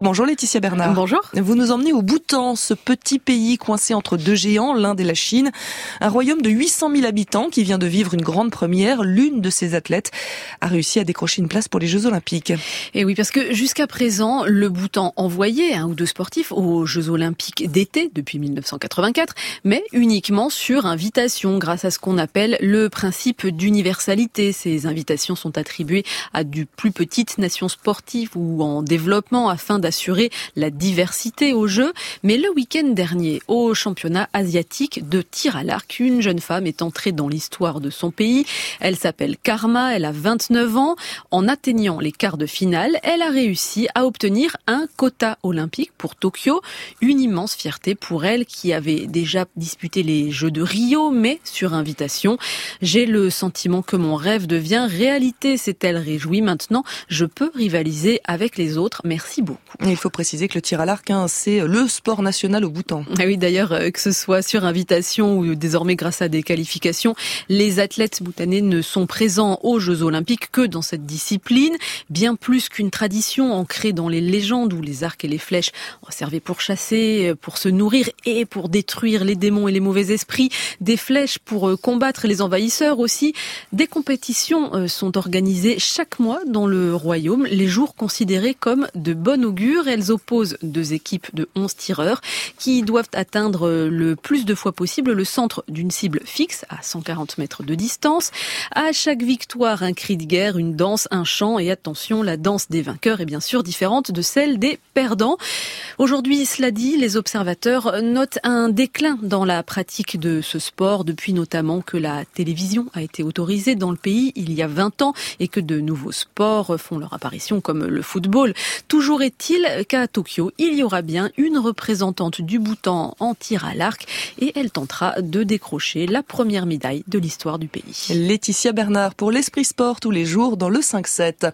Bonjour Laetitia Bernard. Bonjour. Vous nous emmenez au Bhoutan, ce petit pays coincé entre deux géants, l'Inde et la Chine. Un royaume de 800 000 habitants qui vient de vivre une grande première. L'une de ses athlètes a réussi à décrocher une place pour les Jeux Olympiques. Et oui, parce que jusqu'à présent, le Bhoutan envoyait un ou deux sportifs aux Jeux Olympiques d'été depuis 1984, mais uniquement sur invitation, grâce à ce qu'on appelle le principe d'universalité. Ces invitations sont attribuées à de plus petites nations sportives ou en développement afin d'assurer la diversité aux Jeux. Mais le week-end dernier, au championnat asiatique de tir à l'arc, une jeune femme est entrée dans l'histoire de son pays. Elle s'appelle Karma, elle a 29 ans. En atteignant les quarts de finale, elle a réussi à obtenir un quota olympique pour Tokyo. Une immense fierté pour elle qui avait déjà disputé les Jeux de Rio, mais sur invitation. J'ai le sentiment que mon rêve devient réalité, s'est-elle réjouie. Maintenant, je peux rivaliser avec les autres. Merci beaucoup. Et il faut préciser que le tir à l'arc, c'est le sport national au Bhoutan. Ah oui, d'ailleurs, que ce soit sur invitation ou désormais grâce à des qualifications, les athlètes bhoutanais ne sont présents aux Jeux Olympiques que dans cette discipline. Bien plus qu'une tradition ancrée dans les légendes où les arcs et les flèches servaient pour chasser, pour se nourrir et pour détruire les démons et les mauvais esprits. Des flèches pour combattre les envahisseurs aussi. Des compétitions sont organisées chaque mois dans le royaume. Les jours considérés comme de bon augure. Elles opposent deux équipes de 11 tireurs qui doivent atteindre le plus de fois possible le centre d'une cible fixe à 140 mètres de distance. À chaque victoire, un cri de guerre, une danse, un chant et attention, la danse des vainqueurs est bien sûr différente de celle des perdants. Aujourd'hui, cela dit, les observateurs notent un déclin dans la pratique de ce sport depuis notamment que la télévision a été autorisée dans le pays il y a 20 ans et que de nouveaux sports font leur apparition comme le football. Toujours est-il qu'à Tokyo, il y aura bien une représentante du Bhoutan en tir à l'arc et elle tentera de décrocher la première médaille de l'histoire du pays. Laetitia Bernard pour l'Esprit Sport tous les jours dans le 5-7.